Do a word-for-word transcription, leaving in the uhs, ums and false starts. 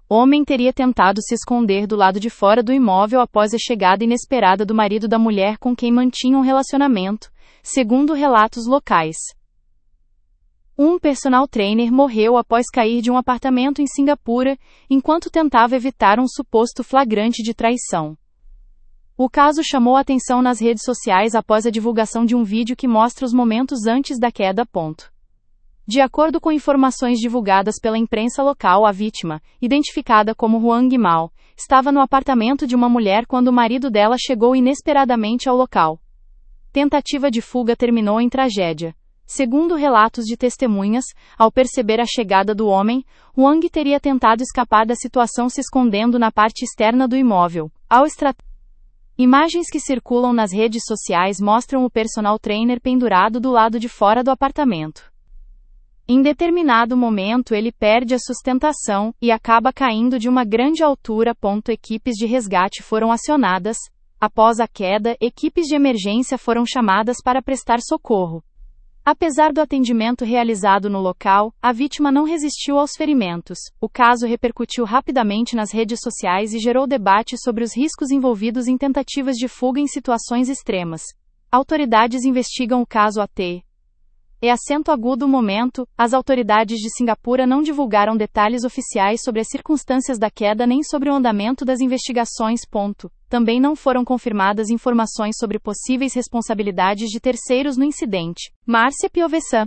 Homem teria tentado se esconder do lado de fora do imóvel após a chegada inesperada do marido da mulher com quem mantinha um relacionamento, segundo relatos locais. Um personal trainer morreu após cair de um apartamento em Singapura, enquanto tentava evitar um suposto flagrante de traição. O caso chamou a atenção nas redes sociais após a divulgação de um vídeo que mostra os momentos antes da queda. De acordo com informações divulgadas pela imprensa local, a vítima, identificada como Huang Mao, estava no apartamento de uma mulher quando o marido dela chegou inesperadamente ao local. Tentativa de fuga terminou em tragédia. Segundo relatos de testemunhas, ao perceber a chegada do homem, Huang teria tentado escapar da situação se escondendo na parte externa do imóvel. Ao extra... Imagens que circulam nas redes sociais mostram o personal trainer pendurado do lado de fora do apartamento. Em determinado momento ele perde a sustentação e acaba caindo de uma grande altura. Equipes de resgate foram acionadas. Após a queda, equipes de emergência foram chamadas para prestar socorro. Apesar do atendimento realizado no local, a vítima não resistiu aos ferimentos. O caso repercutiu rapidamente nas redes sociais e gerou debate sobre os riscos envolvidos em tentativas de fuga em situações extremas. Autoridades investigam o caso até E acento agudo momento, as autoridades de Singapura não divulgaram detalhes oficiais sobre as circunstâncias da queda nem sobre o andamento das investigações. Também não foram confirmadas informações sobre possíveis responsabilidades de terceiros no incidente. Márcia Piovesan.